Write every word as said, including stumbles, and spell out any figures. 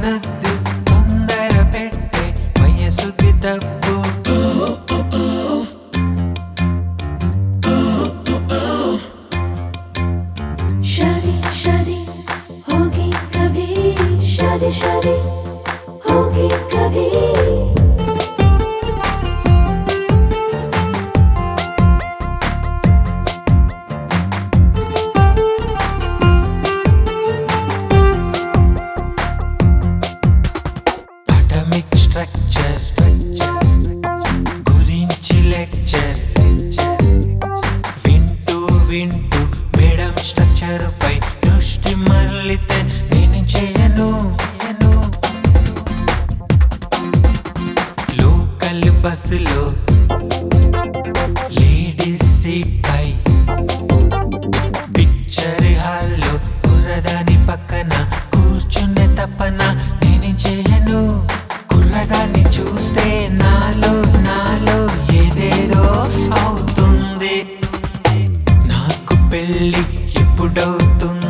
అనొద్దు తొందర పెట్టే వయసుకి తప్పు शादी शादी होगी कभी शादी शादी होगी कभी అటమిక్ స్ట్రక్చర్ గురించి లెక్చర్ వింటూ వింటూ మేడం స్ట్రక్చర్ పై దృష్టి మరలితే నేను చేయను లోకల్ బస్సులో లేడీస్ సీట్ పై పిక్చర్ హాల్లో కుర్రదాని పక్కన కూర్చునే తప్పన నేను చేయను కుర్రదాన్ని చూస్తే నాలో నాలో ఏదేదో అవుతుంది నాకు పెళ్ళి ఎప్పుడవుతుంది